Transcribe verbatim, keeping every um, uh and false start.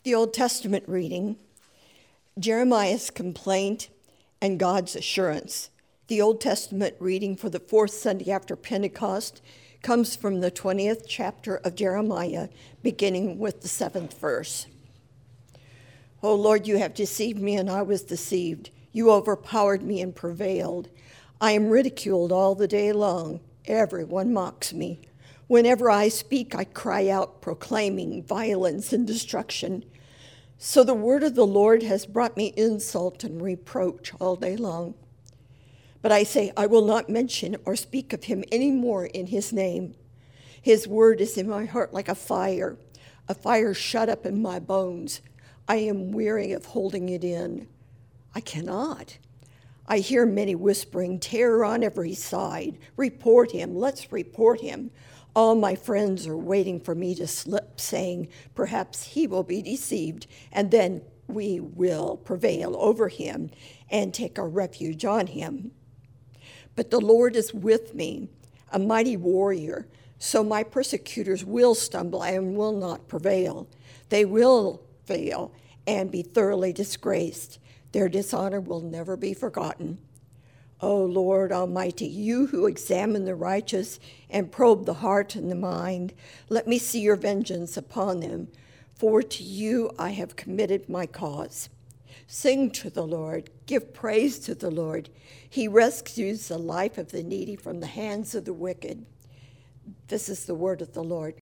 The Old Testament reading, Jeremiah's complaint and God's assurance. The Old Testament reading for the fourth Sunday after Pentecost comes from the twentieth chapter of Jeremiah, beginning with the seventh verse. O Lord, you have deceived me, and I was deceived. You overpowered me and prevailed. I am ridiculed all the day long. Everyone mocks me. Whenever I speak, I cry out, proclaiming violence and destruction. So the word of the Lord has brought me insult and reproach all day long. But I say, I will not mention or speak of him any more in his name. His word is in my heart like a fire, a fire shut up in my bones. I am weary of holding it in. I cannot. I hear many whispering, terror on every side. Report him, let's report him. All my friends are waiting for me to slip, saying, perhaps he will be deceived, and then we will prevail over him and take our refuge on him. But the Lord is with me, a mighty warrior, so my persecutors will stumble and will not prevail. They will fail and be thoroughly disgraced. Their dishonor will never be forgotten. O Lord Almighty, you who examine the righteous and probe the heart and the mind, let me see your vengeance upon them, for to you I have committed my cause. Sing to the Lord, give praise to the Lord. He rescues the life of the needy from the hands of the wicked. This is the word of the Lord.